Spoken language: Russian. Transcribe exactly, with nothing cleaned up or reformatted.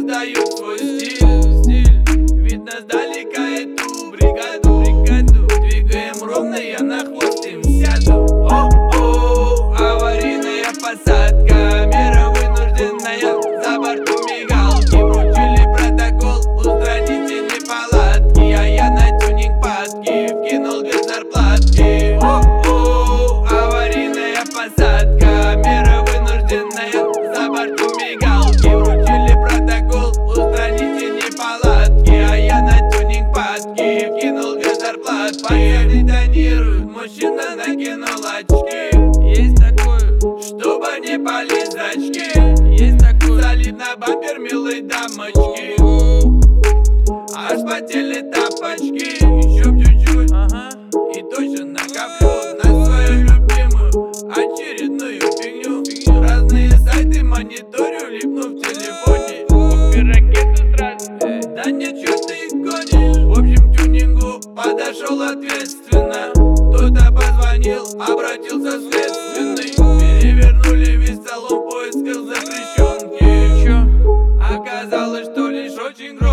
выдают свой стиль. Видно сдалека эту бригаду. Двигаем ровно, я на хвост им сяду. О-о, аварийная посадка, мера вынужденная, за бортом мигалки. Вручили протокол, устраните неполадки, а я на тюнинг падки вкинул две зарплатки. О-о, аварийная посадка, мера вынужденная, за бортом мигалки. Вручили протокол, устраните неполадки, а я на тюнинг падки вкинул две зарплатки. Пацаны тонируют, мужчина накинул очки. Есть такое, чтобы не полез зрачки. Есть такое, залив на бампер милой дамочки. Аж потели тапочки. Еще чуть-чуть, ага, и точно накоплю на свою любимую очередную фигню. Разные сайты мониторю, липну в телефоне. Купи ракету сразу. Эй, да нет, чё ты гонишь? В общем, к тюнингу подошел ответственно. Кто-то позвонил, обратился следственный. Перевернули весь салон в поисках запрещенки. Чё? Оказалось, что лишь очень громко